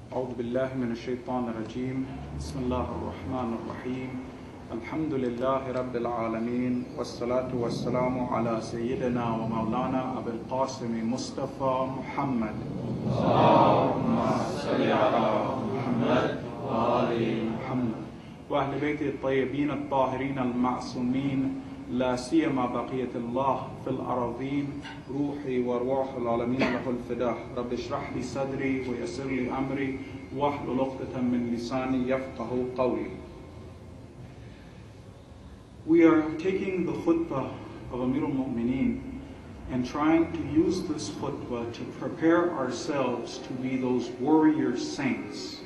أعوذ بالله من الشيطان الرجيم بسم الله الرحمن الرحيم الحمد لله رب العالمين والصلاة والسلام على سيدنا ومولانا أبي القاسم مصطفى محمد اللهم صل على محمد وآل محمد وأهل بيته الطيبين الطاهرين المعصومين لا سيما بقية الله في الأراضين روحي وروح العالمين له الفداء رب اشرح لي صدري ويسر لي أمري واحلل عقدة من لساني يفقه قولي. We are taking the khutbah of Amir al-Mu'mineen and trying to use this khutbah to prepare ourselves to be those warrior saints.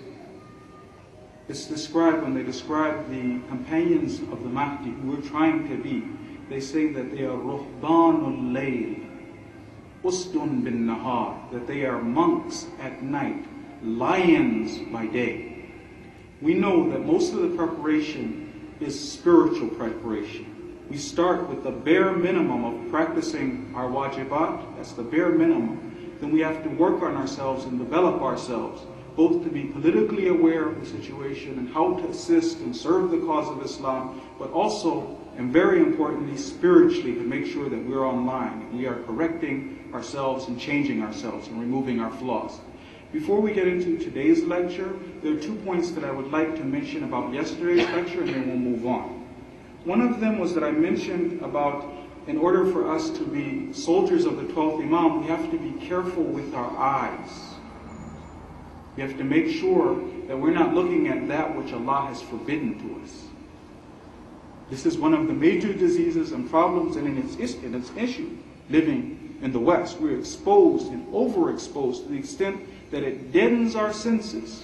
It's described, when they describe the companions of the Mahdi who we're trying to be, they say that they are ruhbanul layl, usdun bin nahar, that they are monks at night, lions by day. We know that most of the preparation is spiritual preparation. We start with the bare minimum of practicing our wajibat, that's the bare minimum. Then we have to work on ourselves and develop ourselves, both to be politically aware of the situation and how to assist and serve the cause of Islam, but also, and very importantly, spiritually, to make sure that we're online and we are correcting ourselves and changing ourselves and removing our flaws. Before we get into today's lecture, there are 2 points that I would like to mention about yesterday's lecture, and then we'll move on. One of them was that I mentioned about, in order for us to be soldiers of the 12th Imam, we have to be careful with our eyes. We have to make sure that we're not looking at that which Allah has forbidden to us. This is one of the major diseases and problems, and in its issue, living in the West. We're exposed and overexposed to the extent that it deadens our senses.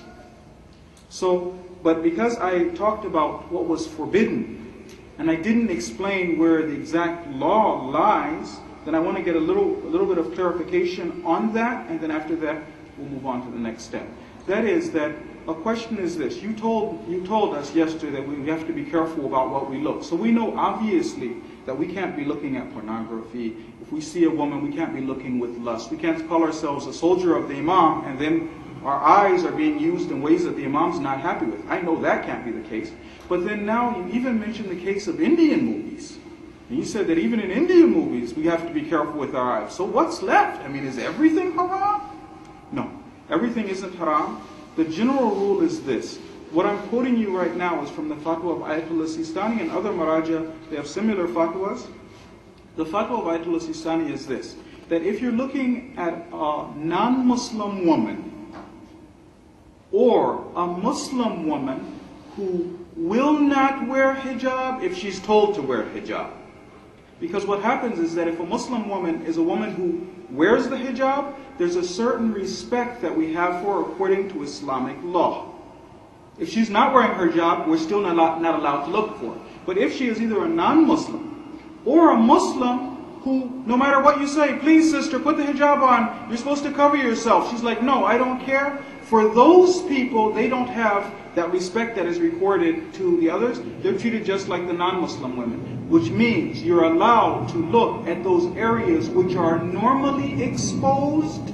But because I talked about what was forbidden, and I didn't explain where the exact law lies, then I want to get a little bit of clarification on that, and then after that, we'll move on to the next step. That is that a question is this. You told us yesterday that we have to be careful about what we look. So we know obviously that we can't be looking at pornography. If we see a woman, we can't be looking with lust. We can't call ourselves a soldier of the Imam and then our eyes are being used in ways that the Imam's not happy with. I know that can't be the case. But then now you even mentioned the case of Indian movies. And you said that even in Indian movies, we have to be careful with our eyes. So what's left? I mean, is everything haram? No, everything isn't haram. The general rule is this. What I'm quoting you right now is from the fatwa of Ayatollah Sistani and other Maraja. They have similar fatwas. The fatwa of Ayatollah Sistani is this, that if you're looking at a non-Muslim woman or a Muslim woman who will not wear hijab if she's told to wear hijab. Because what happens is that if a Muslim woman is a woman who wears the hijab, there's a certain respect that we have for her according to Islamic law. If she's not wearing her hijab, we're still not allowed to look for her. But if she is either a non-Muslim or a Muslim who, no matter what you say, please sister, put the hijab on, you're supposed to cover yourself. She's like, no, I don't care. For those people, they don't have that respect that is recorded to the others. They're treated just like the non-Muslim women, which means you're allowed to look at those areas which are normally exposed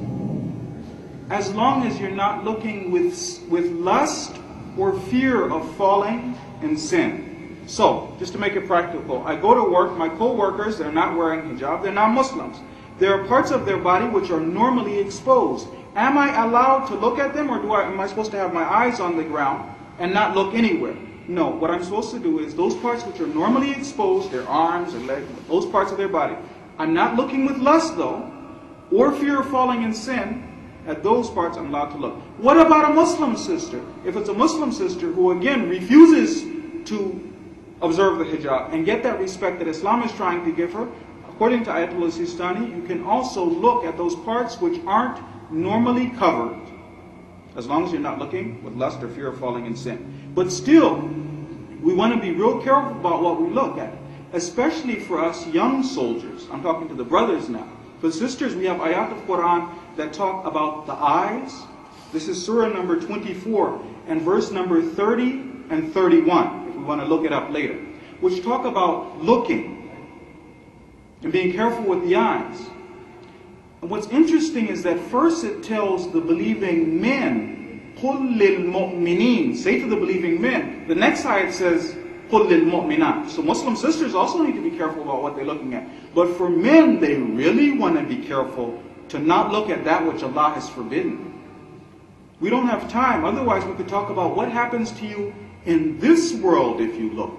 as long as you're not looking with lust or fear of falling in sin. So, just to make it practical, I go to work, my co-workers, they're not wearing hijab, they're not Muslims. There are parts of their body which are normally exposed. Am I allowed to look at them, or am I supposed to have my eyes on the ground and not look anywhere? No, what I'm supposed to do is those parts which are normally exposed, their arms, their legs, those parts of their body, I'm not looking with lust though, or fear of falling in sin. At those parts I'm allowed to look. What about a Muslim sister? If it's a Muslim sister who again refuses to observe the hijab and get that respect that Islam is trying to give her, according to Ayatollah Sistani, you can also look at those parts which aren't normally covered, as long as you're not looking with lust or fear of falling in sin. But still, we want to be real careful about what we look at, especially for us young soldiers. I'm talking to the brothers now. For the sisters, we have ayat of Quran that talk about the eyes. This is surah number 24 and verse number 30 and 31, if we want to look it up later, which talk about looking and being careful with the eyes. And what's interesting is that first it tells the believing men, قُلْ لِلْمُؤْمِنِينَ, say to the believing men. The next ayat says, قُلْ لِلْمُؤْمِنَاتِ. So Muslim sisters also need to be careful about what they're looking at. But for men, they really want to be careful to not look at that which Allah has forbidden. We don't have time. Otherwise, we could talk about what happens to you in this world if you look.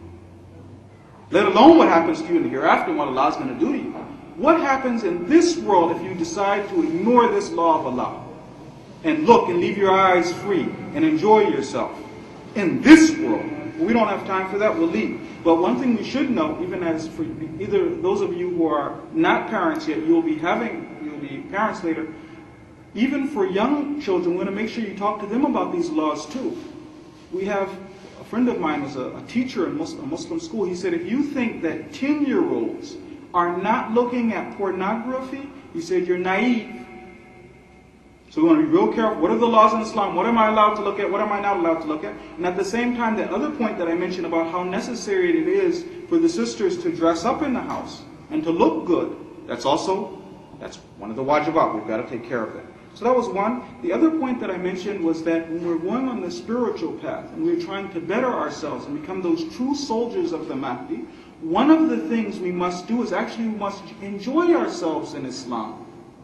Let alone what happens to you in the hereafter and what Allah is going to do to you. What happens in this world if you decide to ignore this law of Allah and look and leave your eyes free and enjoy yourself in this world? We don't have time for that, we'll leave. But one thing we should know, even as for either those of you who are not parents yet, you'll be parents later, even for young children, we want to make sure you talk to them about these laws too. We have a friend of mine who's a teacher in a Muslim school. He said, if you think that 10-year-olds are not looking at pornography, he said, you're naive. So we want to be real careful. What are the laws in Islam? What am I allowed to look at? What am I not allowed to look at? And at the same time, that other point that I mentioned about how necessary it is for the sisters to dress up in the house and to look good, that's one of the wajibat. We've got to take care of that. So that was one. The other point that I mentioned was that when we're going on the spiritual path and we're trying to better ourselves and become those true soldiers of the Mahdi, one of the things we must do is we must enjoy ourselves in Islam.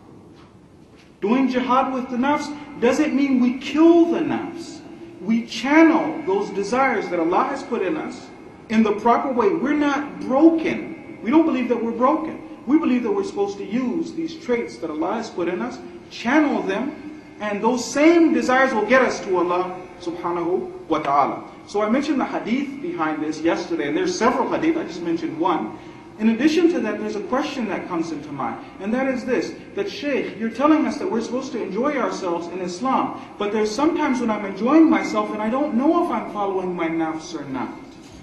Doing jihad with the nafs doesn't mean we kill the nafs. We channel those desires that Allah has put in us in the proper way. We're not broken. We don't believe that we're broken. We believe that we're supposed to use these traits that Allah has put in us, channel them, and those same desires will get us to Allah subhanahu wa ta'ala. So I mentioned the hadith behind this yesterday, and there's several hadith, I just mentioned one. In addition to that, there's a question that comes into mind, and that is this, that Shaykh, you're telling us that we're supposed to enjoy ourselves in Islam, but there's sometimes when I'm enjoying myself and I don't know if I'm following my nafs or not.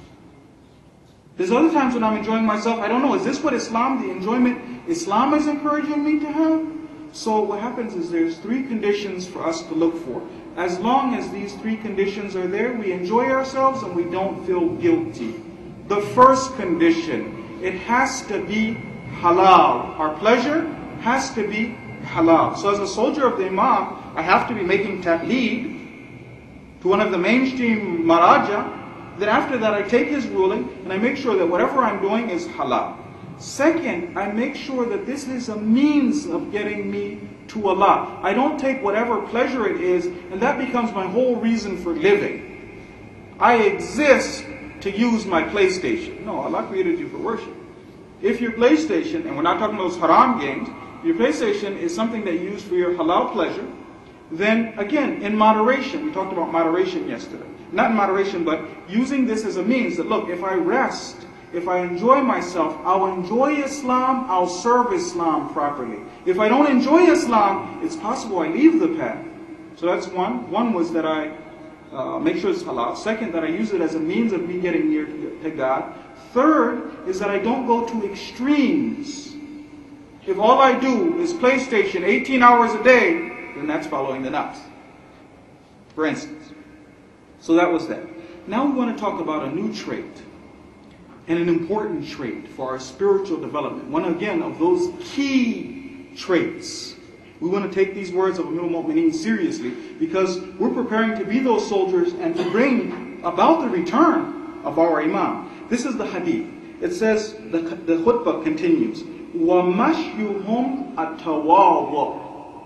There's other times when I'm enjoying myself, I don't know, is this what Islam, the enjoyment Islam is encouraging me to have? So what happens is there's three conditions for us to look for. As long as these three conditions are there, we enjoy ourselves and we don't feel guilty. The first condition, it has to be halal. Our pleasure has to be halal. So as a soldier of the Imam, I have to be making taqleed to one of the mainstream maraja. Then after that, I take his ruling and I make sure that whatever I'm doing is halal. Second, I make sure that this is a means of getting me to Allah. I don't take whatever pleasure it is and that becomes my whole reason for living. I exist to use my PlayStation. No, Allah created you for worship. If your PlayStation, and we're not talking about those haram games, your PlayStation is something that you use for your halal pleasure, then again, in moderation. We talked about moderation yesterday. Not in moderation, but using this as a means that, look, if I rest, if I enjoy myself, I'll enjoy Islam, I'll serve Islam properly. If I don't enjoy Islam, it's possible I leave the path. So that's one. One was that I make sure it's halal. Second, that I use it as a means of me getting near to God. Third is that I don't go to extremes. If all I do is PlayStation 18 hours a day, then that's following the nafs, for instance. So that was that. Now we want to talk about a new trait, and an important trait for our spiritual development. One, again, of those key traits. We want to take these words of Amir al-Mu'mineen seriously because we're preparing to be those soldiers and to bring about the return of our Imam. This is the hadith. It says, the khutbah continues, وَمَشْيُهُمْ أَتَوَاضُ.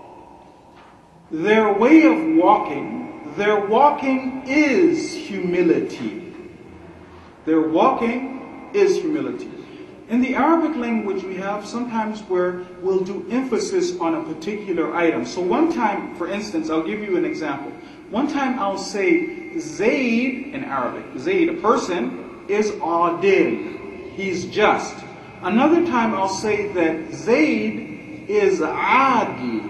Their way of walking is humility. Their walking is humility. In the Arabic language, we have sometimes where we'll do emphasis on a particular item. So one time, for instance, I'll give you an example. One time I'll say, Zayd in Arabic, Zayd, a person, is adil. He's just. Another time I'll say that Zayd is adil.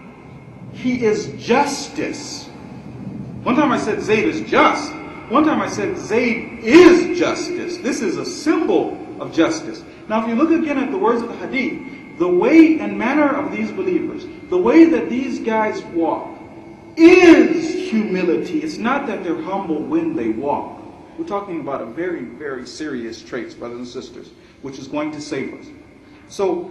He is justice. One time I said Zayd is just. One time I said Zayd is justice. This is a symbol of justice. Now if you look again at the words of the hadith, the way and manner of these believers, the way that these guys walk is humility. It's not that they're humble when they walk. We're talking about a very, very serious traits, brothers and sisters, which is going to save us. So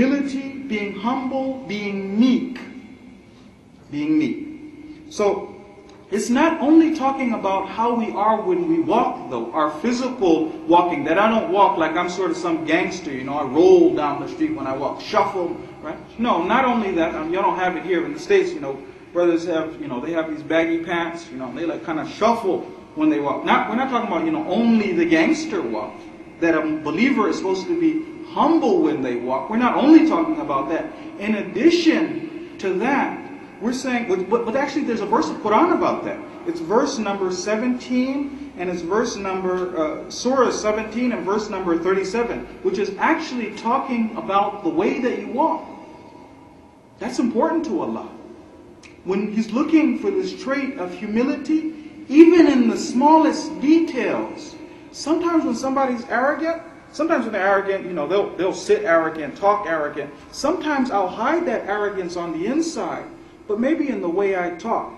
humility, being humble, being meek. Being meek. So It's not only talking about how we are when we walk, though, our physical walking, that I don't walk like I'm sort of some gangster, I roll down the street when I walk, shuffle, right? No, not only that, you don't have it here in the States, brothers have, they have these baggy pants, they like kind of shuffle when they walk. We're not talking about, only the gangster walk, that a believer is supposed to be humble when they walk. We're not only talking about that. In addition to that, we're saying, but actually there's a verse of Quran about that. It's verse number 17, and it's Surah 17 and verse number 37, which is actually talking about the way that you walk. That's important to Allah. When He's looking for this trait of humility, even in the smallest details. Sometimes when somebody's arrogant, sometimes when they're arrogant, they'll sit arrogant, talk arrogant. Sometimes I'll hide that arrogance on the inside. But maybe in the way I talk,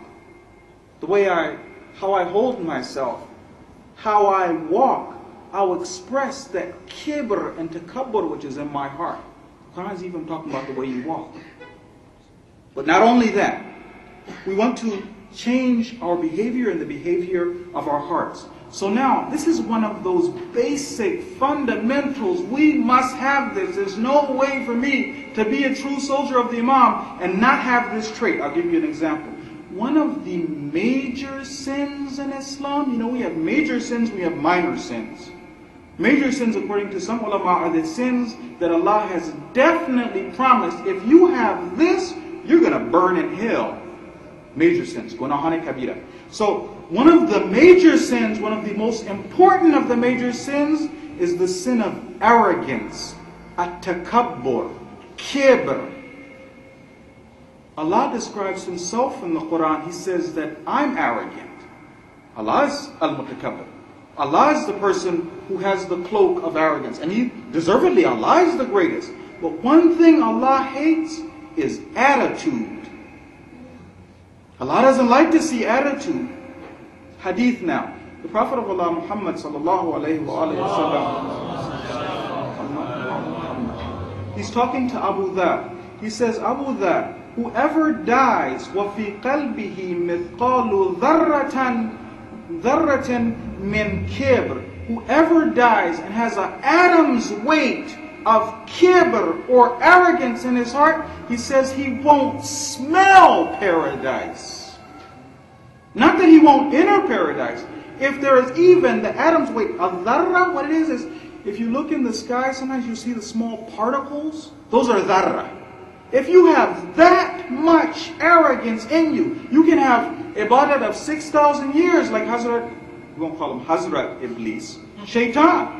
how I hold myself, how I walk, I'll express that kibr and takabbur which is in my heart. The Quran is even talking about the way you walk. But not only that, we want to change our behavior and the behavior of our hearts. So now, this is one of those basic fundamentals. We must have this. There's no way for me to be a true soldier of the Imam and not have this trait. I'll give you an example. One of the major sins in Islam, we have major sins, we have minor sins. Major sins, according to some ulama, are the sins that Allah has definitely promised. If you have this, you're going to burn in hell. Major sins. Gunahane kabira. So, one of the major sins, one of the most important of the major sins, is the sin of arrogance, at-takabbur, kibr. Allah describes Himself in the Quran. He says that I'm arrogant. Allah is al-mutakabbir. Allah is the person who has the cloak of arrogance. And deservedly, Allah is the greatest. But one thing Allah hates is attitude. Allah doesn't like to see attitude. Hadith now. The Prophet of Allah, Muhammad sallallahu alayhi wa sallam, he's talking to Abu Dhar. He says, Abu Dhar, whoever dies, وَفِي قَلْبِهِ مِثْقَالُ ذَرَّةٍ مِنْ كِبْرٍ, whoever dies and has an atom's weight of kibr or arrogance in his heart, he says he won't smell paradise. Not that he won't enter paradise. If there is even the atom's weight of dharra, what it is if you look in the sky, sometimes you see the small particles. Those are dharra. If you have that much arrogance in you, you can have ibadat of 6,000 years like Hazrat, we won't call him Hazrat Iblis, Shaitan.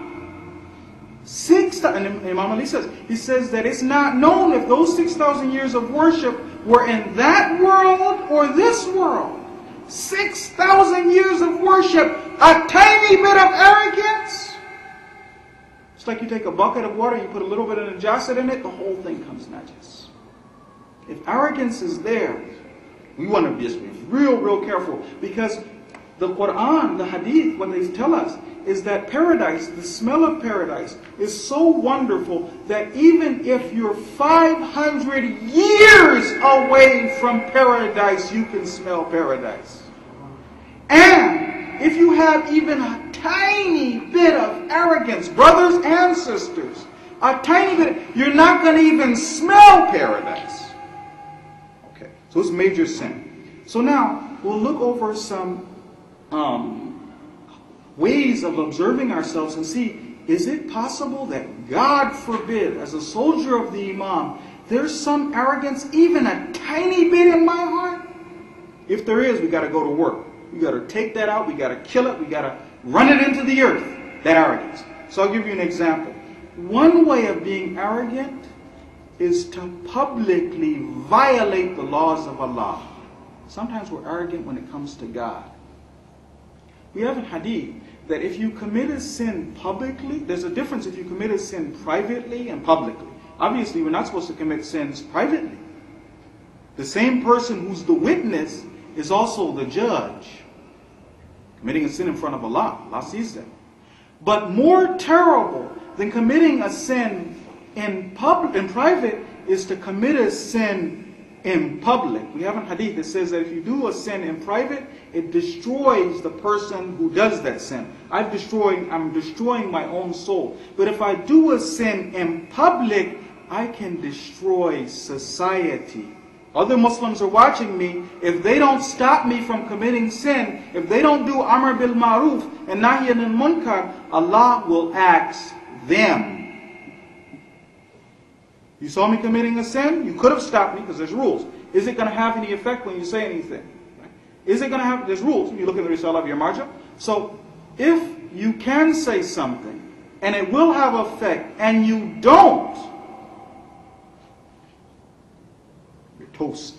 And Imam Ali says, he says that it's not known if those 6,000 years of worship were in that world or this world. 6,000 years of worship, a tiny bit of arrogance. It's like you take a bucket of water, you put a little bit of najasat in it, the whole thing comes najis. If arrogance is there, we want to just be real careful, because the Quran, the Hadith, what they tell us is that paradise, the smell of paradise, is so wonderful that even if you're 500 years away from paradise, you can smell paradise. And if you have even a tiny bit of arrogance, brothers and sisters, a tiny bit, you're not going to even smell paradise. Okay, so it's major sin. So now, we'll look over some ways of observing ourselves and see, is it possible that, God forbid, as a soldier of the Imam, there's some arrogance, even a tiny bit in my heart? If there is, we got to go to work. We got to take that out. We got to kill it. We got to run it into the earth, that arrogance. So I'll give you an example. One way of being arrogant is to publicly violate the laws of Allah. Sometimes we're arrogant when it comes to God. We have a hadith that if you commit a sin publicly, there's a difference if you commit a sin privately and publicly. Obviously, we're not supposed to commit sins privately. The same person who's the witness is also the judge. Committing a sin in front of Allah, Allah sees that. But more terrible than committing a sin in private is to commit a sin in public. We have a hadith that says that if you do a sin in private, it destroys the person who does that sin. I'm destroying my own soul. But if I do a sin in public, I can destroy society. Other Muslims are watching me. If they don't stop me from committing sin, if they don't do Amr bil Ma'ruf and Nahy anil Munkar, Allah will ask them. You saw me committing a sin, you could have stopped me because there's rules. Is it going to have any effect when you say anything? Is it going to have, there's rules. You look at the Risalah of your Marja. So, if you can say something, and it will have effect, and you don't, you're toast.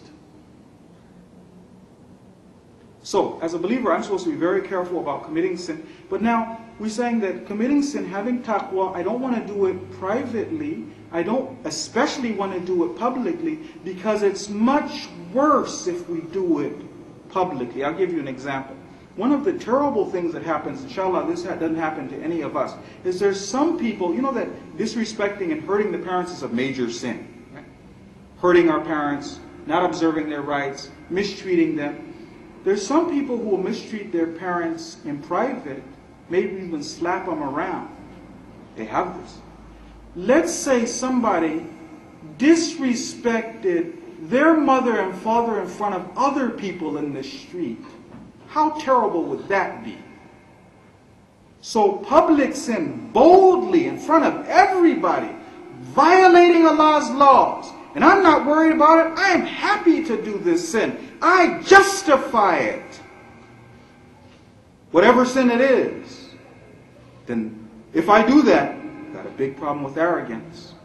So, as a believer, I'm supposed to be very careful about committing sin. But now, we're saying that committing sin, having taqwa, I don't want to do it privately. I don't especially want to do it publicly, because it's much worse if we do it publicly. I'll give you an example. One of the terrible things that happens, inshallah this doesn't happen to any of us, is there's some people, you know that disrespecting and hurting the parents is a major sin. Right? Hurting our parents, not observing their rights, mistreating them. There's some people who will mistreat their parents in private, maybe even slap them around. They have this. Let's say somebody disrespected their mother and father in front of other people in the street. How terrible would that be? So public sin, boldly in front of everybody, violating Allah's laws. And I'm not worried about it. I'm happy to do this sin. I justify it. Whatever sin it is. Then if I do that, I've got a big problem with arrogance.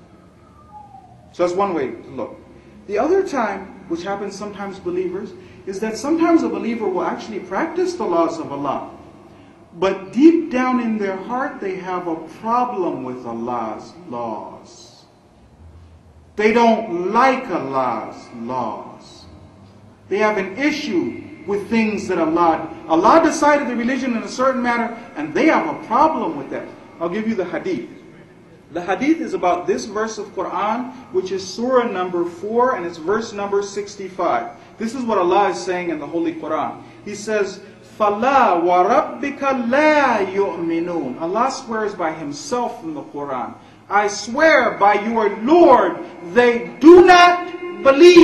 So that's one way to look. The other time, which happens sometimes believers, is that sometimes a believer will actually practice the laws of Allah. But deep down in their heart, they have a problem with Allah's laws. They don't like Allah's laws. They have an issue with things that Allah decided the religion in a certain manner, and they have a problem with that. I'll give you the hadith. The hadith is about this verse of Quran, which is surah number 4, and it's verse number 65. This is what Allah is saying in the Holy Quran. He says, فَلَا وَرَبِّكَ لَا يُؤْمِنُونَ. Allah swears by Himself in the Quran. I swear by your Lord, they do not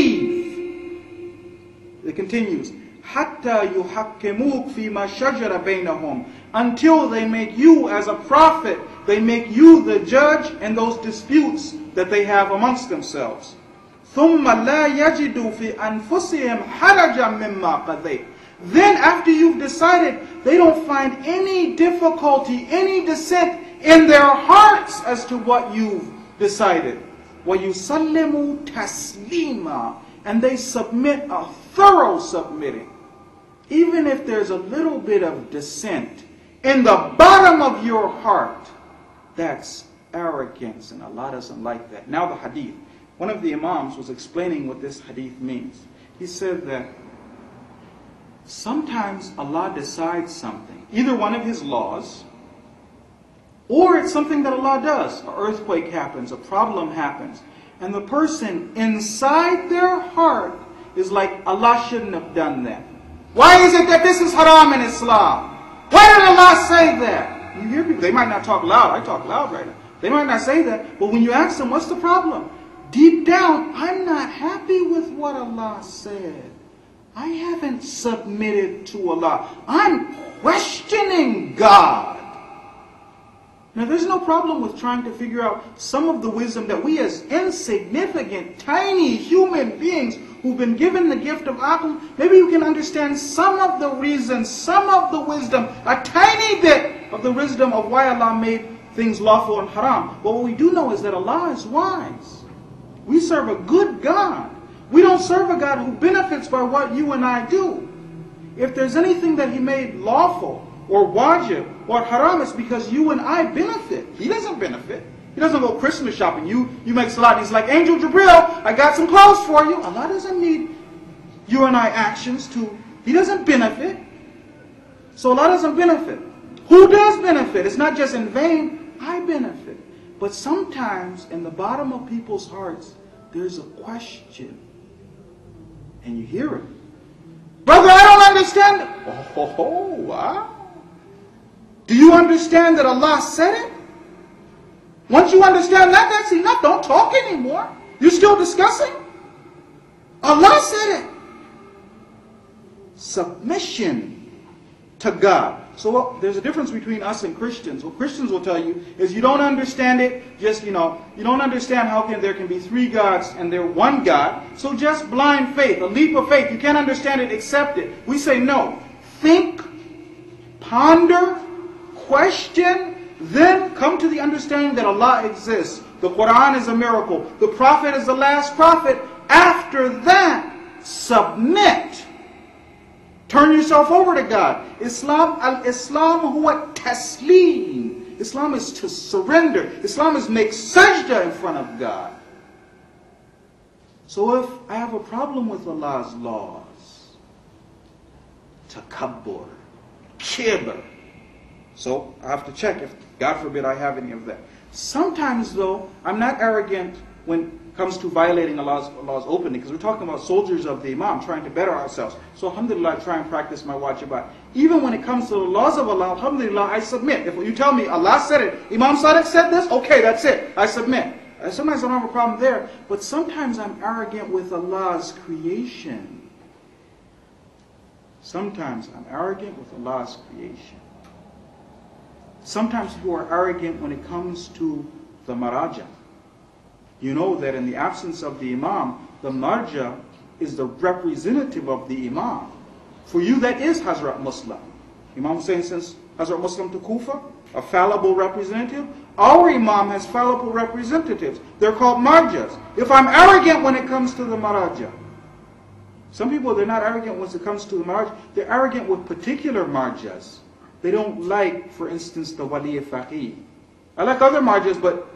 believe. It continues, حَتَّى يُحَكِّمُوكَ فِي مَا شَجَرَ بَيْنَهُمْ. Until they make you as a prophet, they make you the judge in those disputes that they have amongst themselves. ثُمَّ لَا يَجِدُوا فِي أَنفُسِهِمْ حَرَجًا مِمَّا قَضَيْتَ. Then after you've decided, they don't find any difficulty, any dissent in their hearts as to what you've decided. وَيُسَلِّمُوا تَسْلِيمًا. And they submit a thorough submitting. Even if there's a little bit of dissent in the bottom of your heart, that's arrogance, and Allah doesn't like that. Now the hadith. One of the imams was explaining what this hadith means. He said that sometimes Allah decides something, either one of His laws, or it's something that Allah does. An earthquake happens, a problem happens, and the person inside their heart is like, Allah shouldn't have done that. Why is it that this is haram in Islam? Why did Allah say that? You hear people, they might not talk loud. I talk loud right now. They might not say that, but when you ask them, what's the problem? Deep down, I'm not happy with what Allah said. I haven't submitted to Allah. I'm questioning God. Now, there's no problem with trying to figure out some of the wisdom that we as insignificant, tiny human beings who've been given the gift of aql, maybe you can understand some of the reasons, some of the wisdom, a tiny bit of the wisdom of why Allah made things lawful and haram. But what we do know is that Allah is wise. We serve a good God. We don't serve a God who benefits by what you and I do. If there's anything that He made lawful or wajib or haram, it's because you and I benefit. He doesn't benefit. He doesn't go Christmas shopping. You make salat. He's like, Angel Jibril, I got some clothes for you. Allah doesn't need you and I actions to. He doesn't benefit. So Allah doesn't benefit. Who does benefit? It's not just in vain. I benefit. But sometimes in the bottom of people's hearts, there's a question. And you hear it. Brother, I don't understand it. Oh, wow. Do you understand that Allah said it? Once you understand that, that's enough. Don't talk anymore. You're still discussing? Allah said it. Submission to God. So there's a difference between us and Christians. What Christians will tell you is you don't understand it, just, you don't understand how there can be three gods and they're one God. So just blind faith, a leap of faith. You can't understand it, accept it. We say no. Think, ponder, question, then come to the understanding that Allah exists. The Quran is a miracle. The Prophet is the last prophet. After that, submit. Turn yourself over to God. Islam huwa taslim. Islam is to surrender. Islam is make sajda in front of God. So if I have a problem with Allah's laws, takabbur, kibr, so I have to check if, God forbid, I have any of that. Sometimes, though, I'm not arrogant when it comes to violating Allah's openly, because we're talking about soldiers of the Imam, trying to better ourselves. So, alhamdulillah, I try and practice my wajibat. Even when it comes to the laws of Allah, alhamdulillah, I submit. If you tell me Allah said it, Imam Sadiq said this, okay, that's it. I submit. Sometimes I don't have a problem there, but sometimes I'm arrogant with Allah's creation. Sometimes I'm arrogant with Allah's creation. Sometimes people are arrogant when it comes to the maraja. You know that in the absence of the Imam, the marja is the representative of the Imam. For you, that is Hazrat Muslim. Imam Hussain sends Hazrat Muslim to Kufa, a fallible representative. Our Imam has fallible representatives. They're called marjas. If I'm arrogant when it comes to the maraja, some people, they're not arrogant when it comes to the marja. They're arrogant with particular marjas. They don't like, for instance, the wali faqih. I like other marjas, but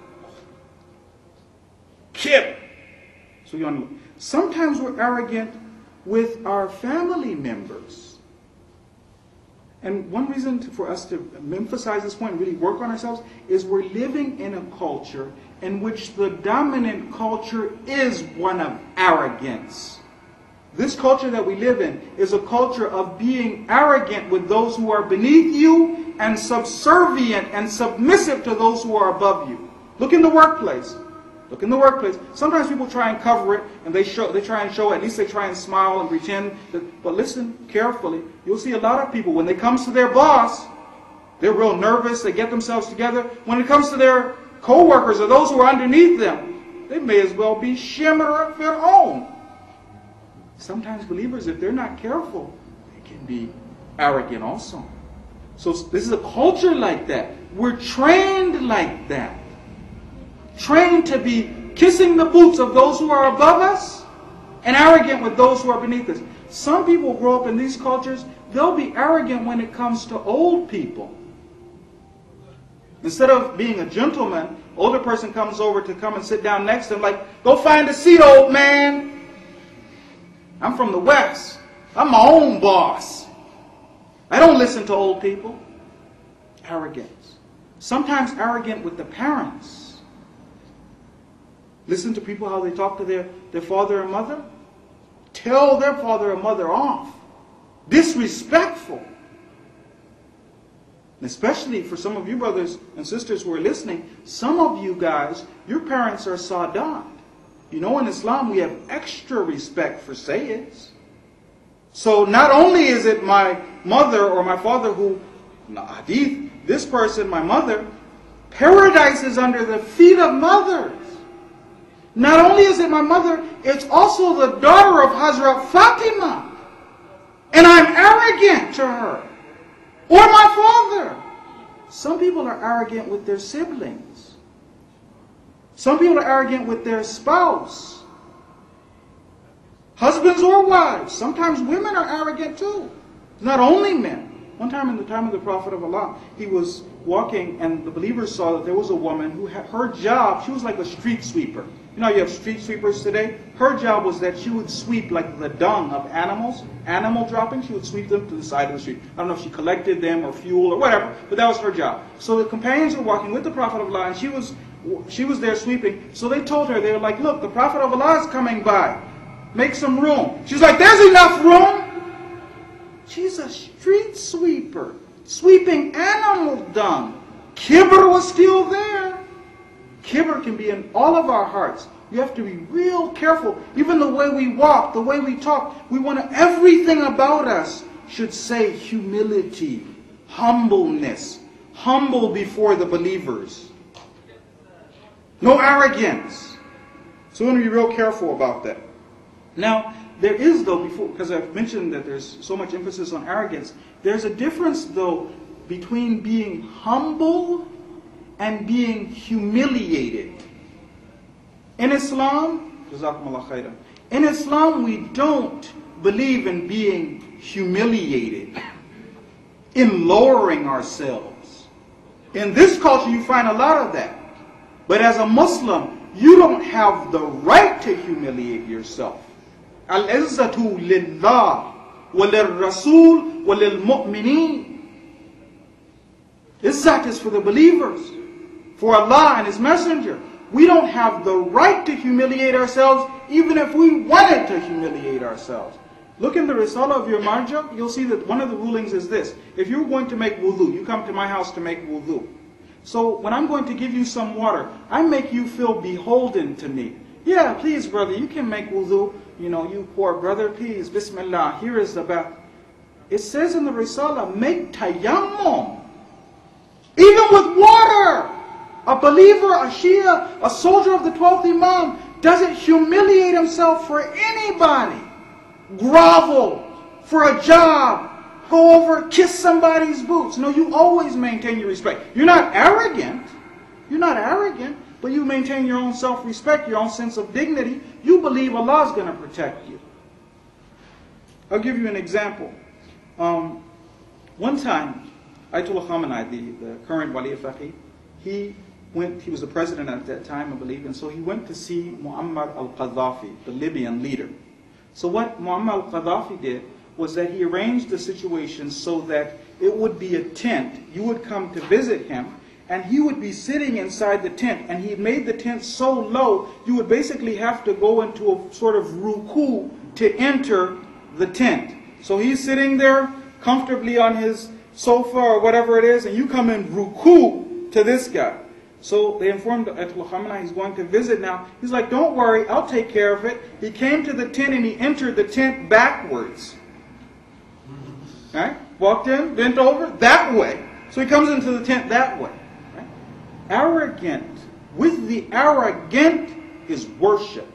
kib. So sometimes we're arrogant with our family members. And one reason for us to emphasize this point and really work on ourselves is we're living in a culture in which the dominant culture is one of arrogance. This culture that we live in is a culture of being arrogant with those who are beneath you and subservient and submissive to those who are above you. Look in the workplace. Look in the workplace. Sometimes people try and cover it, and they try and show, at least they try and smile and pretend. But listen carefully. You'll see a lot of people, when it comes to their boss, they're real nervous. They get themselves together. When it comes to their co-workers or those who are underneath them, they may as well be Shimmer Fir'aun. Sometimes believers, if they're not careful, they can be arrogant also. So this is a culture like that. We're trained like that. Trained to be kissing the boots of those who are above us and arrogant with those who are beneath us. Some people grow up in these cultures, they'll be arrogant when it comes to old people. Instead of being a gentleman, older person comes over to come and sit down next to them like, go find a seat, old man. I'm from the West. I'm my own boss. I don't listen to old people. Arrogance. Sometimes arrogant with the parents. Listen to people how they talk to their father and mother. Tell their father and mother off. Disrespectful. Especially for some of you brothers and sisters who are listening, some of you guys, your parents are Sadat. You know, in Islam, we have extra respect for Sayyids. So not only is it my mother or my father who, hadith, this person, my mother, paradise is under the feet of mothers. Not only is it my mother, it's also the daughter of Hazrat Fatima. And I'm arrogant to her. Or my father. Some people are arrogant with their siblings. Some people are arrogant with their spouse. Husbands or wives. Sometimes women are arrogant too. Not only men. One time in the time of the Prophet of Allah, he was walking and the believers saw that there was a woman who had her job, she was like a street sweeper. You know, you have street sweepers today. Her job was that she would sweep like the dung of animals, animal droppings. She would sweep them to the side of the street. I don't know if she collected them or fuel or whatever, but that was her job. So the companions were walking with the Prophet of Allah and she was there sweeping. So they told her, they were like, look, the Prophet of Allah is coming by. Make some room. She's like, there's enough room. She's a street sweeper, sweeping animal dung. Kibr was still there. Kibr can be in all of our hearts. You have to be real careful. Even the way we walk, the way we talk, everything about us should say humility, humbleness, humble before the believers. No arrogance. So we want to be real careful about that. Now, there is though, because I've mentioned that there's so much emphasis on arrogance, there's a difference though between being humble and being humiliated. In Islam, Jazakumullah khairan, in Islam we don't believe in being humiliated, in lowering ourselves. In this culture you find a lot of that. But as a Muslim, you don't have the right to humiliate yourself. Al-izzatu lillah walil-rasul walil-mu'mineen. Izzat is for the believers, for Allah and His Messenger. We don't have the right to humiliate ourselves, even if we wanted to humiliate ourselves. Look in the Risala of your Marja, you'll see that one of the rulings is this. If you're going to make wudu, you come to my house to make wudu. So when I'm going to give you some water, I make you feel beholden to me. Yeah, please brother, you can make wudu. You know, you poor brother, please, Bismillah, here is the bath. It says in the Risala, make tayammum. Even with water. A believer, a Shia, a soldier of the 12th Imam doesn't humiliate himself for anybody. Grovel for a job. Go over, kiss somebody's boots. No, you always maintain your respect. You're not arrogant. You're not arrogant, but you maintain your own self-respect, your own sense of dignity. You believe Allah's going to protect you. I'll give you an example. One time, Ayatollah Khamenei, the current Wali Faqih, he was the president at that time, I believe, and so he went to see Muammar al-Qaddafi, the Libyan leader. So what Muammar al-Qaddafi did was that he arranged the situation so that it would be a tent. You would come to visit him, and he would be sitting inside the tent, and he made the tent so low, you would basically have to go into a sort of ruku to enter the tent. So he's sitting there comfortably on his sofa or whatever it is, and you come in ruku to this guy. So they informed Ayatollah Khamenei he's going to visit now. He's like, don't worry, I'll take care of it. He came to the tent and he entered the tent backwards. Right? Walked in, bent over, that way. So he comes into the tent that way. Right? Arrogant. With the arrogant is worship.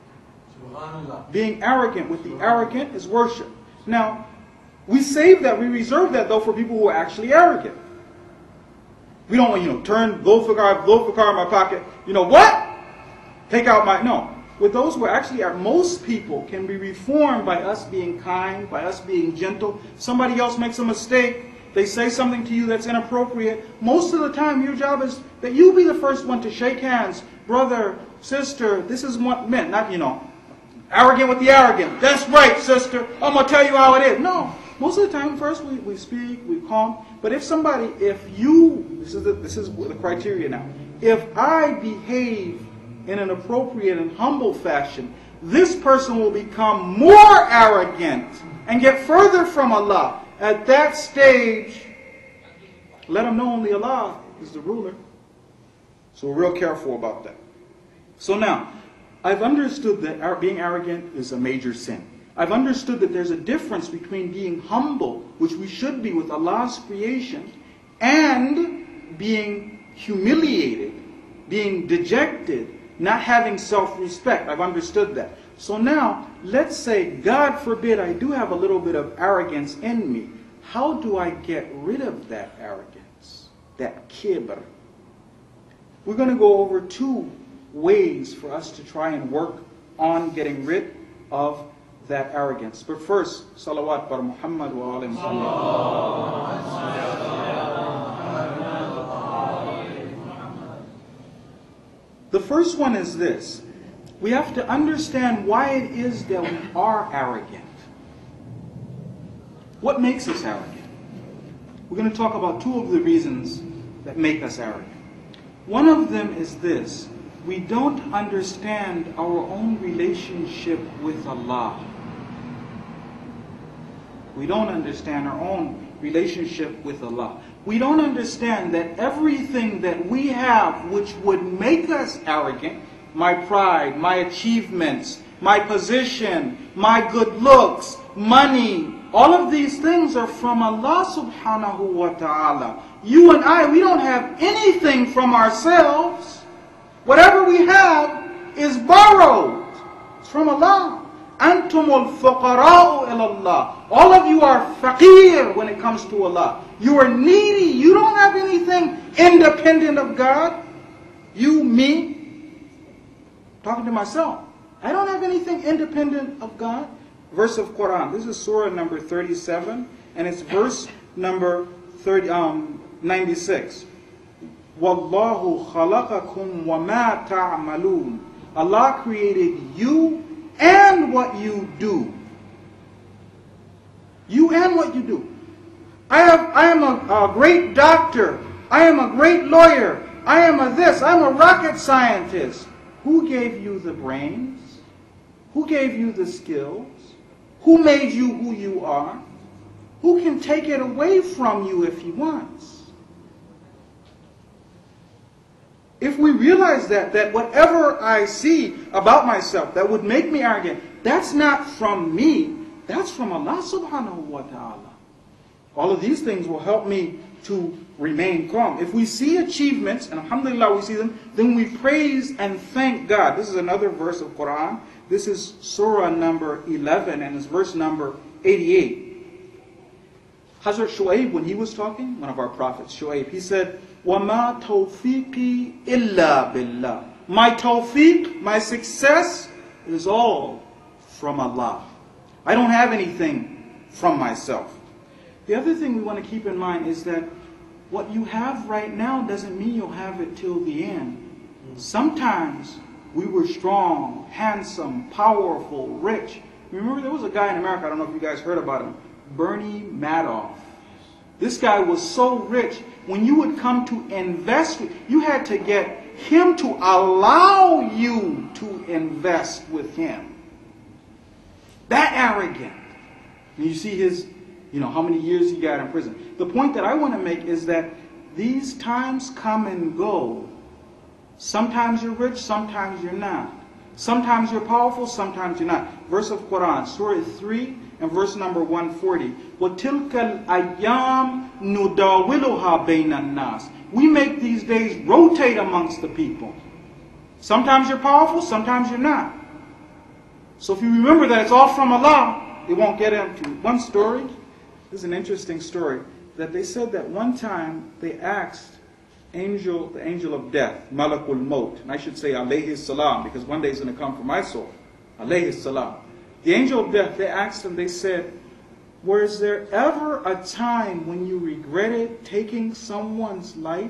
Being arrogant with the arrogant is worship. Now, we save that, we reserve that though for people who are actually arrogant. We don't want, turn Zulfikar in my pocket. You know what? Take out my, no. With those who actually are, most people can be reformed by us being kind, by us being gentle. Somebody else makes a mistake. They say something to you that's inappropriate. Most of the time, your job is that you be the first one to shake hands. Brother, sister, this is what meant. Not, arrogant with the arrogant. That's right, sister. I'm going to tell you how it is. No. Most of the time, first we speak, we calm. But if somebody, this is the criteria now. If I behave in an appropriate and humble fashion, this person will become more arrogant and get further from Allah. At that stage, let them know only Allah is the ruler. So we're real careful about that. So now, I've understood that being arrogant is a major sin. I've understood that there's a difference between being humble, which we should be with Allah's creation, and being humiliated, being dejected, not having self-respect. I've understood that. So now, let's say, God forbid, I do have a little bit of arrogance in me. How do I get rid of that arrogance, that kibr? We're going to go over 2 ways for us to try and work on getting rid of that arrogance. But first, salawat bar Muhammad wa alayhi Muhammad. The first one is this. We have to understand why it is that we are arrogant. What makes us arrogant? We're going to talk about 2 of the reasons that make us arrogant. One of them is this. we don't understand our own relationship with Allah. We don't understand our own relationship with Allah. We don't understand that everything that we have which would make us arrogant, my pride, my achievements, my position, my good looks, money, all of these things are from Allah subhanahu wa ta'ala. You and I, we don't have anything from ourselves. Whatever we have is borrowed. It's from Allah. Antumul fuqara'u ilallah. All of you are faqir when it comes to Allah. You are needy. You don't have anything independent of God. You, me, talking to myself. I don't have anything independent of God. Verse of Quran. This is surah number 37 and it's verse number 96. Wallahu khalaqakum wa ma ta'malun. Allah created you and what you do. You and what you do. I am a great doctor. I am a great lawyer. I am a this. I am a rocket scientist. Who gave you the brains? Who gave you the skills? Who made you who you are? Who can take it away from you if he wants? If we realize that whatever I see about myself that would make me arrogant, that's not from me, that's from Allah subhanahu wa ta'ala. All of these things will help me to remain calm. If we see achievements, and alhamdulillah we see them, then we praise and thank God. This is another verse of Quran. This is surah number 11 and it's verse number 88. Hazrat Shu'aib, when he was talking, one of our prophets, Shu'aib, he said, وَمَا تَوْفِيقِي إِلَّا بِاللَّهِ. My tawfiq, my success, is all from Allah. I don't have anything from myself. The other thing we want to keep in mind is that what you have right now doesn't mean you'll have it till the end. Sometimes we were strong, handsome, powerful, rich. Remember there was a guy in America, I don't know if you guys heard about him, Bernie Madoff. This guy was so rich, when you would come to invest, you had to get him to allow you to invest with him. That arrogant. And you see his, how many years he got in prison. The point that I want to make is that these times come and go. Sometimes you're rich, sometimes you're not. Sometimes you're powerful, sometimes you're not. Verse of Quran, Surah 3 and verse number 140. وَتِلْكَ الْأَيَّامِ نُدَاوِلُهَا بَيْنَ النَّاسِ. We make these days rotate amongst the people. Sometimes you're powerful, sometimes you're not. So if you remember that it's all from Allah, it won't get into one story. This is an interesting story. That they said that one time they asked the angel of death, Malakul Maut, and I should say alayhi salam, because one day he's going to come for my soul. Alayhi salam. The angel of death, they asked him, they said, was there ever a time when you regretted taking someone's life?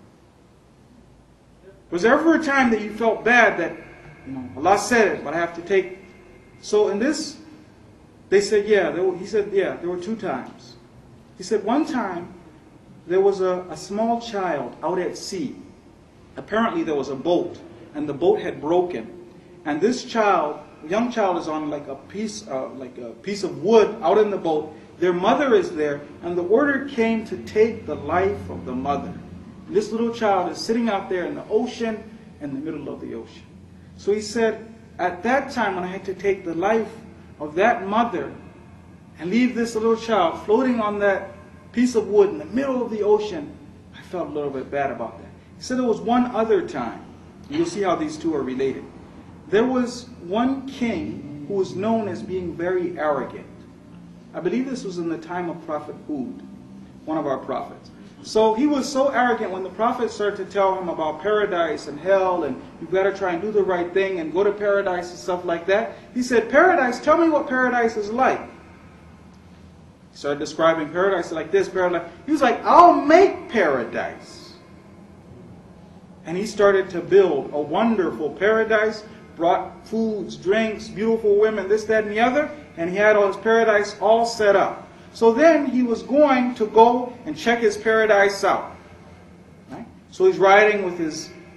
Was there ever a time that you felt bad that, Allah said it, but I have to take? So in this, they said, he said, there were 2 times. He said, one time, there was a small child out at sea. Apparently there was a boat, and the boat had broken. And this child, young child, is on like a piece of wood out in the boat. Their mother is there, and the order came to take the life of the mother. And this little child is sitting out there in the ocean, in the middle of the ocean. So he said, at that time when I had to take the life of that mother and leave this little child floating on that piece of wood in the middle of the ocean, I felt a little bit bad about that. He said there was one other time. You'll see how these two are related. There was one king who was known as being very arrogant. I believe this was in the time of Prophet Hud, one of our prophets. So he was so arrogant when the prophet started to tell him about paradise and hell and you've got to try and do the right thing and go to paradise and stuff like that. He said, paradise, tell me what paradise is like. He started describing paradise like this, paradise. He was like, I'll make paradise. And he started to build a wonderful paradise, brought foods, drinks, beautiful women, this, that, and the other, and he had all his paradise all set up. So then he was going to go and check his paradise out. Right? So he's riding with his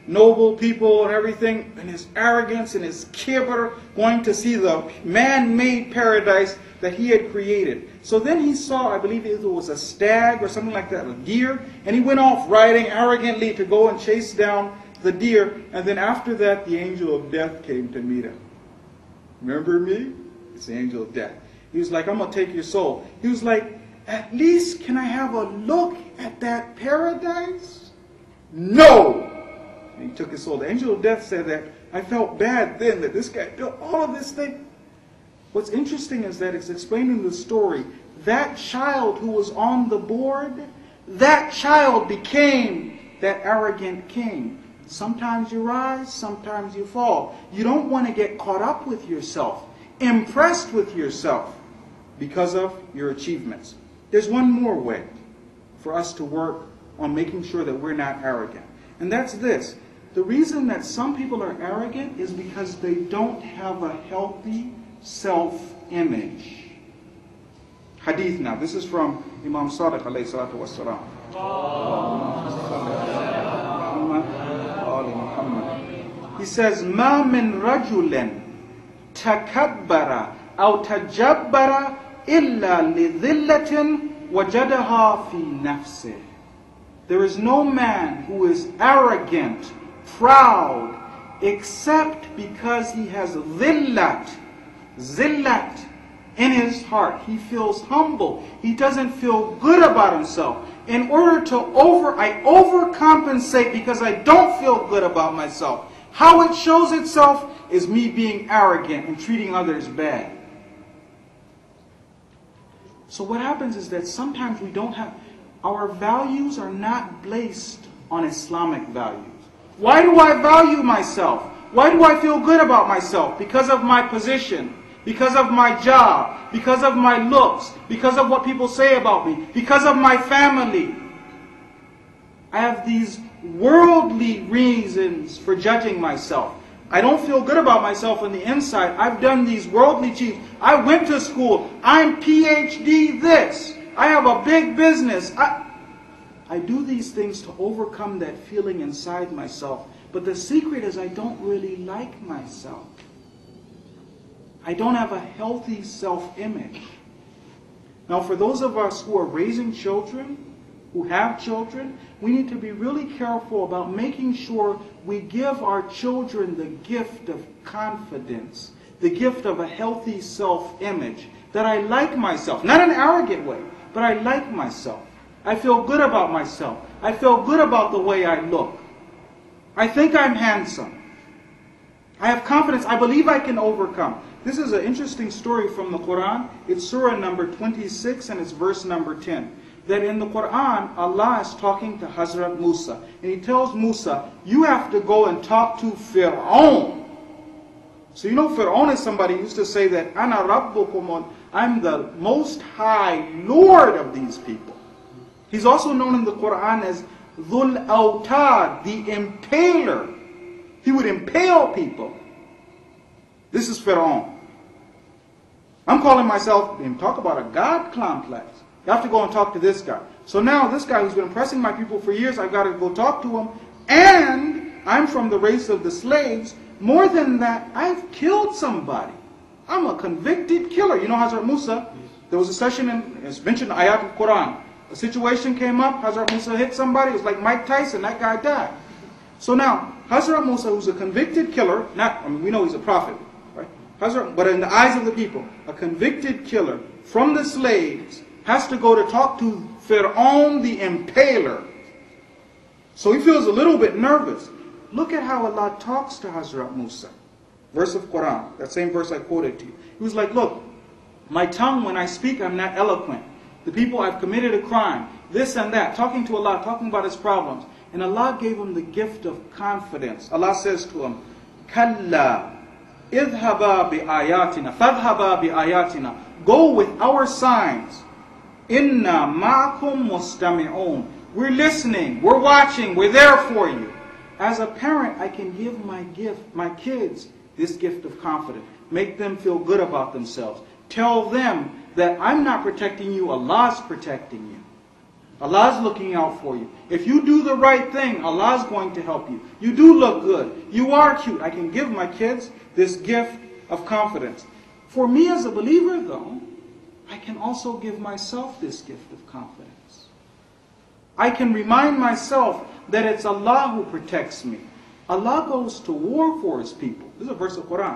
noble people and everything, and his arrogance and his kibr, going to see the man-made paradise that he had created. So then he saw, I believe it was a stag or something like that, a deer, and he went off riding arrogantly to go and chase down the deer, and then after that the angel of death came to meet him. Remember me? It's the angel of death. He was like, I'm going to take your soul. He was like, at least can I have a look at that paradise? No! And he took his soul. The angel of death said that I felt bad then that this guy did all of this thing. What's interesting is that it's explained in the story, that child who was on the board, that child became that arrogant king. Sometimes you rise, sometimes you fall. You don't want to get caught up with yourself, impressed with yourself because of your achievements. There's one more way for us to work on making sure that we're not arrogant. And that's this. The reason that some people are arrogant is because they don't have a healthy self-image. Hadith now. This is from Imam Sadiq alayhi salatu wassalam. He says, مَا مِن رَجُلٍ تَكَبَّرَ أَوْ تَجَبَّرَ إِلَّا لِذِلَّةٍ وَجَدَهَا فِي نَفْسِهِ. There is no man who is arrogant, proud, except because he has zillat in his heart. He feels humble. He doesn't feel good about himself. In order to I overcompensate because I don't feel good about myself. How it shows itself is me being arrogant and treating others bad. So what happens is that sometimes we don't have, our values are not based on Islamic values. Why do I value myself? Why do I feel good about myself? Because of my position, because of my job, because of my looks, because of what people say about me, because of my family. I have these worldly reasons for judging myself. I don't feel good about myself on the inside. I've done these worldly achievements. I went to school. I'm PhD this. I have a big business. I do these things to overcome that feeling inside myself. But the secret is I don't really like myself. I don't have a healthy self-image. Now for those of us who are raising children, who have children, we need to be really careful about making sure we give our children the gift of confidence, the gift of a healthy self-image, that I like myself, not in an arrogant way, but I like myself. I feel good about myself. I feel good about the way I look. I think I'm handsome. I have confidence. I believe I can overcome. This is an interesting story from the Quran. It's surah number 26 and it's verse number 10. That in the Quran, Allah is talking to Hazrat Musa. And He tells Musa, you have to go and talk to Fir'aun. So you know Fir'aun is somebody who used to say that, Ana Rabbukum, I'm the most high Lord of these people. He's also known in the Quran as Dhul Awtad, the impaler. He would impale people. This is Fir'aun. I'm calling myself, talk about a God complex. You have to go and talk to this guy. So now this guy who's been oppressing my people for years, I've got to go talk to him. And I'm from the race of the slaves. More than that, I've killed somebody. I'm a convicted killer. You know Hazrat Musa, there was a session, it's mentioned in Ayat al-Quran. A situation came up, Hazrat Musa hit somebody, it was like Mike Tyson, that guy died. So now, Hazrat Musa, who's a convicted killer, we know he's a prophet, right? But in the eyes of the people, a convicted killer from the slaves has to go to talk to Fir'aun the impaler. So he feels a little bit nervous. Look at how Allah talks to Hazrat Musa. Verse of Quran, that same verse I quoted to you. He was like, look, my tongue when I speak, I'm not eloquent. The people, I've committed a crime, this and that, talking to Allah, talking about his problems. And Allah gave him the gift of confidence. Allah says to him, Kalla, idhaba bi-ayatina, fadhaba bi-ayatina. Go with our signs. Inna ma'akum mustami'un. We're listening, we're watching, we're there for you. As a parent, I can give my kids, this gift of confidence. Make them feel good about themselves. Tell them that I'm not protecting you, Allah's protecting you. Allah is looking out for you. If you do the right thing, Allah is going to help you. You do look good. You are cute. I can give my kids this gift of confidence. For me as a believer, though, I can also give myself this gift of confidence. I can remind myself that it's Allah who protects me. Allah goes to war for His people. This is a verse of Quran.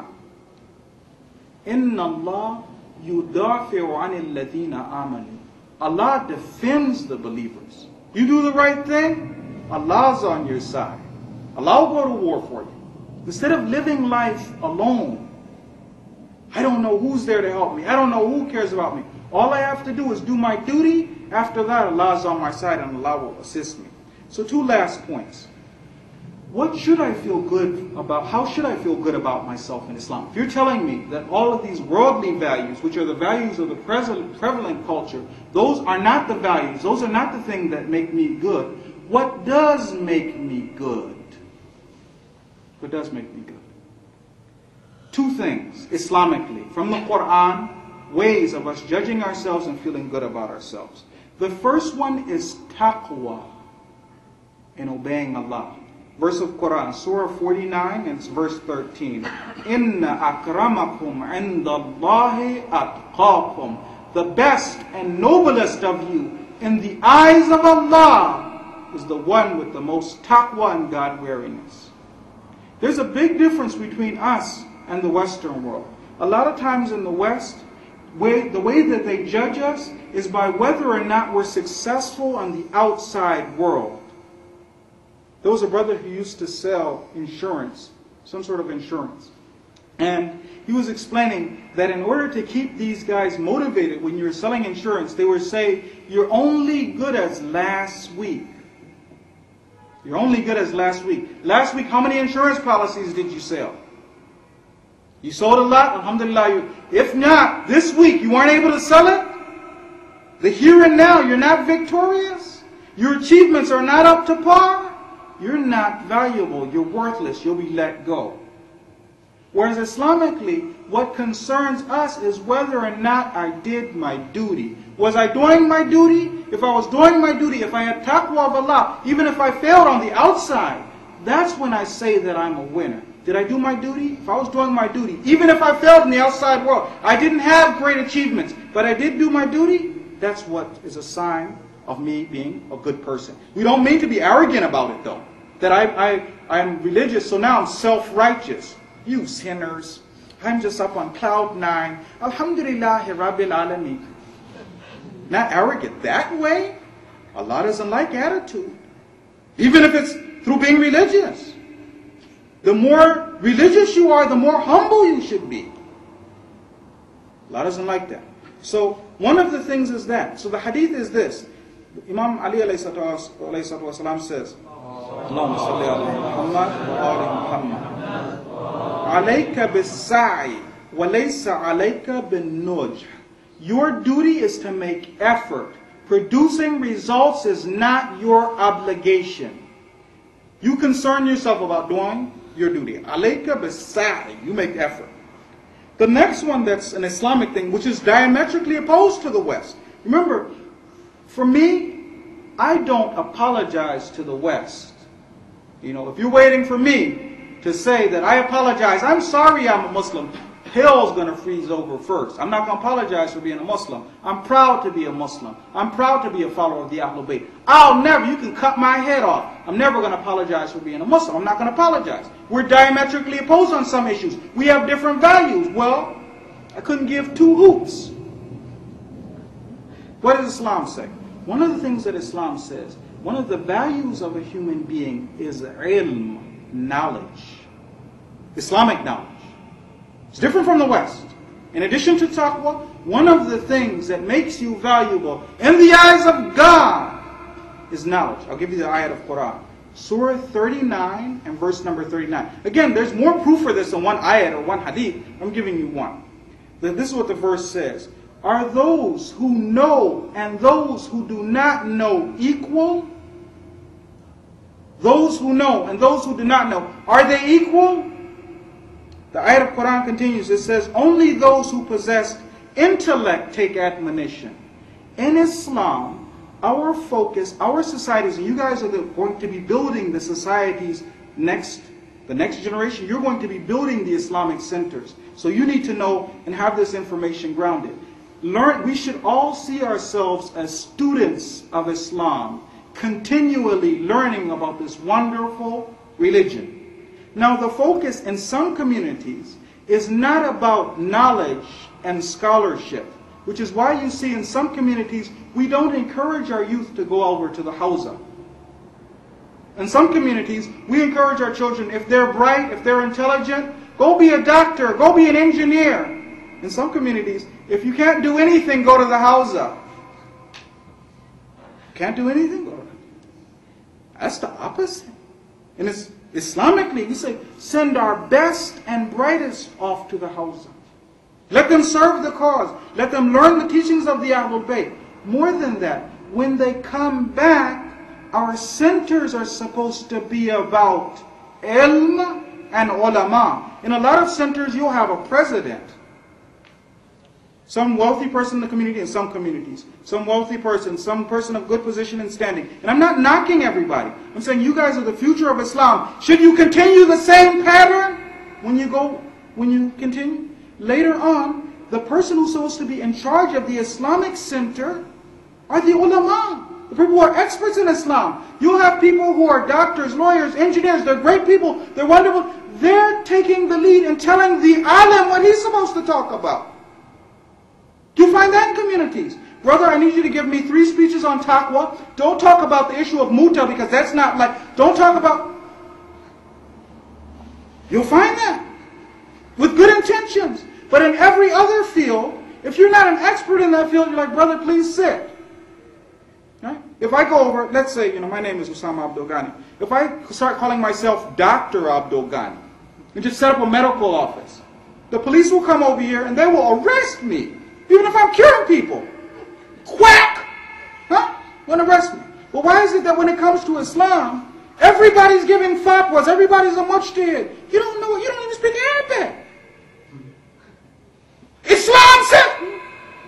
Inna Allah yudafi'u anil ladina amanu. Allah defends the believers. You do the right thing, Allah's on your side. Allah will go to war for you. Instead of living life alone, I don't know who's there to help me. I don't know who cares about me. All I have to do is do my duty. After that, Allah's on my side and Allah will assist me. So 2 last points. What should I feel good about? How should I feel good about myself in Islam? If you're telling me that all of these worldly values, which are the values of the prevalent culture, those are not the values, those are not the things that make me good. What does make me good? What does make me good? 2 things, Islamically, from the Quran, ways of us judging ourselves and feeling good about ourselves. The first one is taqwa, in obeying Allah. Verse of Quran, Surah 49, and it's verse 13. Inna akramakum indallahi atqakum. The best and noblest of you in the eyes of Allah is the one with the most taqwa and God-wariness. There's a big difference between us and the Western world. A lot of times in the West, the way that they judge us is by whether or not we're successful on the outside world. There was a brother who used to sell insurance, some sort of insurance. And he was explaining that in order to keep these guys motivated when you're selling insurance, they would say, you're only good as last week. You're only good as last week. Last week, how many insurance policies did you sell? You sold a lot? Alhamdulillah. If not, this week you weren't able to sell it? The here and now, you're not victorious? Your achievements are not up to par? You're not valuable. You're worthless. You'll be let go. Whereas Islamically, what concerns us is whether or not I did my duty. Was I doing my duty? If I was doing my duty, if I had taqwa of Allah, even if I failed on the outside, that's when I say that I'm a winner. Did I do my duty? If I was doing my duty, even if I failed in the outside world, I didn't have great achievements, but I did do my duty, that's what is a sign of me being a good person. We don't mean to be arrogant about it though. That I'm religious, so now I'm self-righteous. You sinners, I'm just up on cloud 9. Alhamdulillahi Rabbil Alameen. Not arrogant that way. Allah doesn't like attitude. Even if it's through being religious. The more religious you are, the more humble you should be. Allah doesn't like that. So one of the things is that. So the hadith is this. Imam Ali alayhi salatu wasalam says, Allahumma salli ala Muhammad wa ali Muhammad. Alayka bis-sa'i wa laysa alayka bin-nujh. Your duty is to make effort. Producing results is not your obligation. You concern yourself about doing your duty. Alayka bis-sa'i. You make effort. The next one that's an Islamic thing, which is diametrically opposed to the West. Remember, for me, I don't apologize to the West. You know, if you're waiting for me to say that I apologize, I'm sorry I'm a Muslim, hell's going to freeze over first. I'm not going to apologize for being a Muslim. I'm proud to be a Muslim. I'm proud to be a follower of the Ahlul Bayt. You can cut my head off. I'm never going to apologize for being a Muslim. I'm not going to apologize. We're diametrically opposed on some issues. We have different values. Well, I couldn't give 2 hoots. What does Islam say? One of the things that Islam says, one of the values of a human being is ilm, knowledge. Islamic knowledge. It's different from the West. In addition to taqwa, one of the things that makes you valuable in the eyes of God is knowledge. I'll give you the ayat of Quran. Surah 39 and verse number 39. Again, there's more proof for this than one ayat or one hadith. I'm giving you one. This is what the verse says. Are those who know and those who do not know equal? Those who know and those who do not know, are they equal? The ayat of Quran continues. It says, only those who possess intellect take admonition. In Islam, our focus, our societies, and you guys are going to be building the societies the next generation, you're going to be building the Islamic centers. So you need to know and have this information grounded. We should all see ourselves as students of Islam, continually learning about this wonderful religion. Now the focus in some communities is not about knowledge and scholarship, which is why you see in some communities we don't encourage our youth to go over to the Hawza. In some communities, we encourage our children, if they're bright, if they're intelligent, go be a doctor, go be an engineer. In some communities, if you can't do anything, go to the Hawza. Can't do anything? Go to the Hawza. That's the opposite. And it's Islamically, we say, send our best and brightest off to the Hawza. Let them serve the cause. Let them learn the teachings of the Ahlul Bayt. More than that, when they come back, our centers are supposed to be about ilm and ulama. In a lot of centers, you'll have a president. Some wealthy person in the community, in some communities. Some wealthy person, some person of good position and standing. And I'm not knocking everybody. I'm saying you guys are the future of Islam. Should you continue the same pattern when you continue? Later on, the person who's supposed to be in charge of the Islamic center are the ulama. The people who are experts in Islam. You'll have people who are doctors, lawyers, engineers. They're great people. They're wonderful. They're taking the lead and telling the alim what he's supposed to talk about. Do you find that in communities? Brother, I need you to give me 3 speeches on taqwa. Don't talk about the issue of muta because that's not like, don't talk about... You'll find that. With good intentions. But in every other field, if you're not an expert in that field, you're like, brother, please sit. Right? If I go over, let's say, my name is Usama Abdul Ghani. If I start calling myself Dr. Abdul Ghani and just set up a medical office, the police will come over here and they will arrest me, even if I'm curing people. Quack! Huh? Want to arrest me. But why is it that when it comes to Islam, everybody's giving fatwas, everybody's a mujtahid? You don't know, you don't even speak Arabic. Islam said...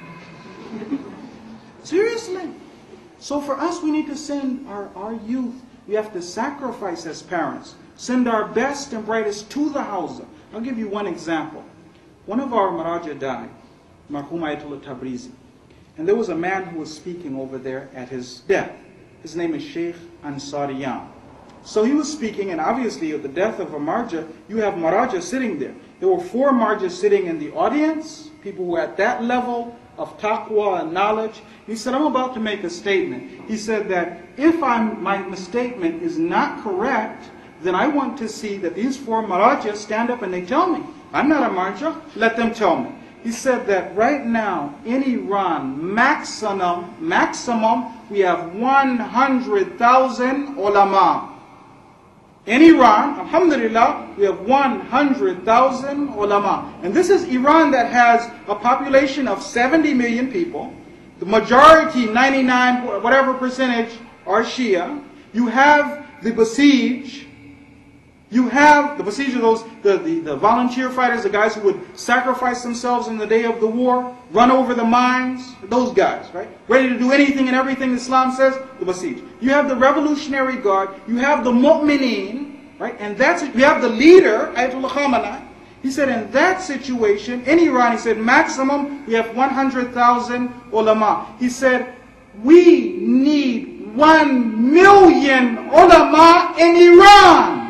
Seriously. So for us, we need to send our youth. We have to sacrifice as parents. Send our best and brightest to the Hawza. I'll give you one example. One of our Maraja died, Marhum Ayatollah Tabrizi. And there was a man who was speaking over there at his death. His name is Sheikh Ansariyan. So he was speaking, and obviously at the death of a Marja, you have Maraja sitting there. There were 4 Marjas sitting in the audience, people who were at that level of taqwa and knowledge. He said, I'm about to make a statement. He said that if my statement is not correct, then I want to see that these 4 Marajas stand up and they tell me. I'm not a Marja, let them tell me. He said that right now in Iran, maximum, we have 100,000 ulama. In Iran, alhamdulillah, we have 100,000 ulama. And this is Iran that has a population of 70 million people. The majority, 99, whatever percentage, are Shia. You have the Basij. You have the Basij are those, the volunteer fighters, the guys who would sacrifice themselves in the day of the war, run over the mines, those guys, right? Ready to do anything and everything Islam says, the Basij. You have the Revolutionary Guard, you have the Mu'mineen, right? And that's it. You have the leader, Ayatollah Khamenei. He said in that situation, in Iran, he said maximum, we have 100,000 ulama. He said, we need 1 million ulama in Iran.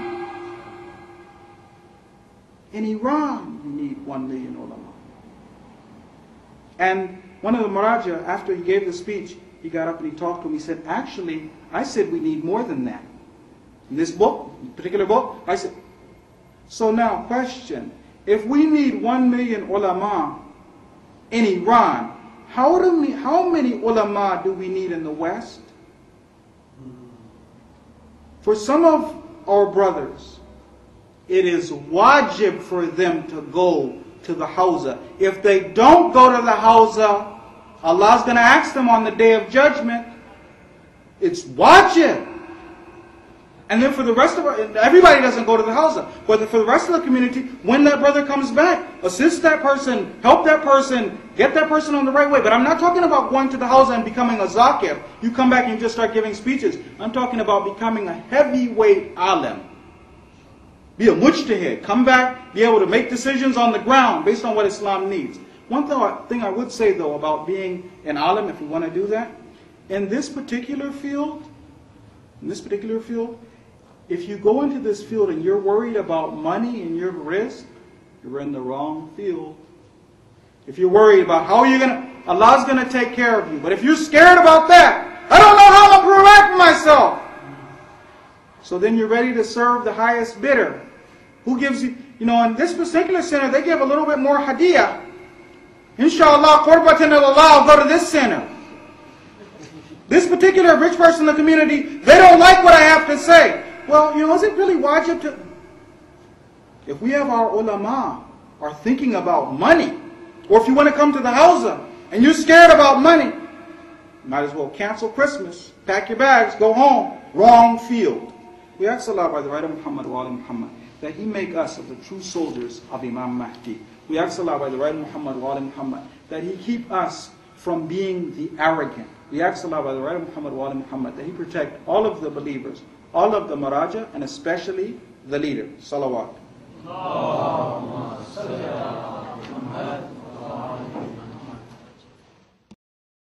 In Iran, you need 1 million ulama. And one of the Maraja, after he gave the speech, he got up and he talked to him. He said, actually, I said we need more than that. In this book, particular book, I said, so now, question, if we need 1 million ulama in Iran, how many ulama do we need in the West? For some of our brothers, it is wajib for them to go to the Hawza. If they don't go to the Hawza, Allah's going to ask them on the Day of Judgment. It's wajib. And then for the rest of everybody doesn't go to the Hawza. But for the rest of the community, when that brother comes back, assist that person, help that person, Get that person on the right way. But I'm not talking about going to the house and becoming a zakir. You come back and you just start giving speeches. I'm talking about becoming a heavyweight alim. Be a mujtahid. Come back, be able to make decisions on the ground based on what Islam needs. One thing I would say though about being an alim, if we want to do that, in this particular field, if you go into this field and you're worried about money and your risk, you're in the wrong field. If you're worried about how you're Allah's going to take care of you. But if you're scared about that, I don't know how I'm going to provide for myself. So then you're ready to serve the highest bidder. Who gives you, in this particular center, they give a little bit more hadiyah. Inshallah, qurbatan ilallah, I'll go to this center. This particular rich person in the community, they don't like what I have to say. Well, is it really wajib to... If we have our ulama are thinking about money, or if you want to come to the hawza and you're scared about money, might as well cancel Christmas, pack your bags, go home. Wrong field. We ask Allah by the right of Muhammad wa ali Muhammad that He make us of the true soldiers of Imam Mahdi. We ask Allah by the right of Muhammad wa ali Muhammad that He keep us from being the arrogant. We ask Allah by the right of Muhammad wa ali Muhammad that He protect all of the believers, all of the maraja, and especially the leader. Salawat.